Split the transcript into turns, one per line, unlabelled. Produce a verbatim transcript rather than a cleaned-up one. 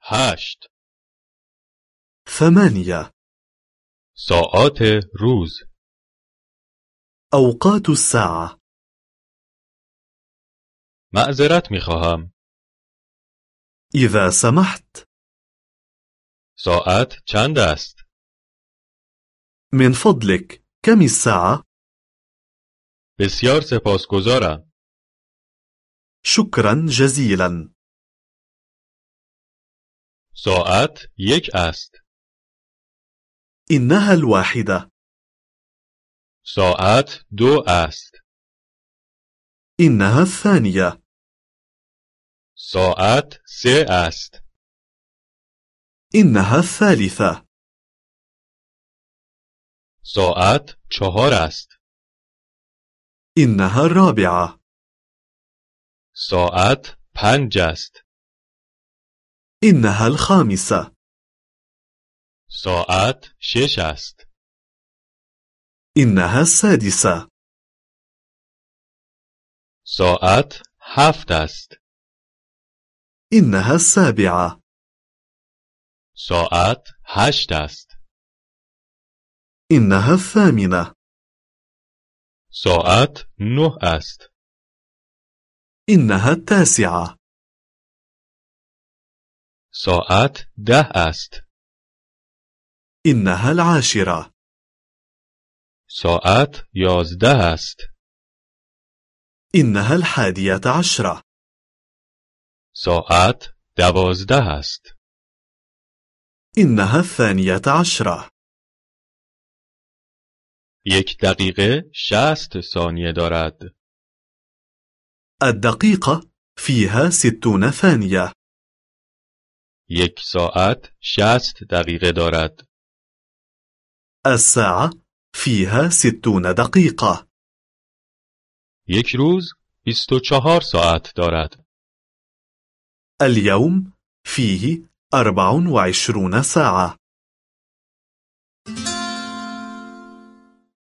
هشت.
ثمانية.
ساعات روز.
أوقات الساعة.
معذرت میخواهم.
إذا سمحت.
ساعت چند است؟
من فضلك، كم الساعة؟
بسیار سپاسگزارم.
شكرا جزيلا.
ساعت یک است.
إنها الواحدة.
ساعت دو است.
إنها الثانية.
ساعت سه است.
إنها الثالثة.
ساعت چهار است.
إنها الرابعة.
ساعت پنج است.
إنها الخامسة.
ساعت شش است.
إنها السادسة.
ساعت هفت است.
إنها السابعة.
ساعت هشت است.
إنها الثامنة.
ساعت نه است.
إنها التاسعة.
ساعت ده است.
إنها العاشرة.
ساعت یازده است.
إنها الحادية عشرة.
ساعت دوازده است.
إنها الثانية عشرة.
یک دقیقه شصت ثانیه دارد.
الدقيقة فيها ستون ثانية.
یک ساعت شصت دقیقه دارد.
الساعة فيها ستون دقيقة.
یک روز بیست و چهار ساعت دارد.
اليوم فيه أربع وعشرون ساعة.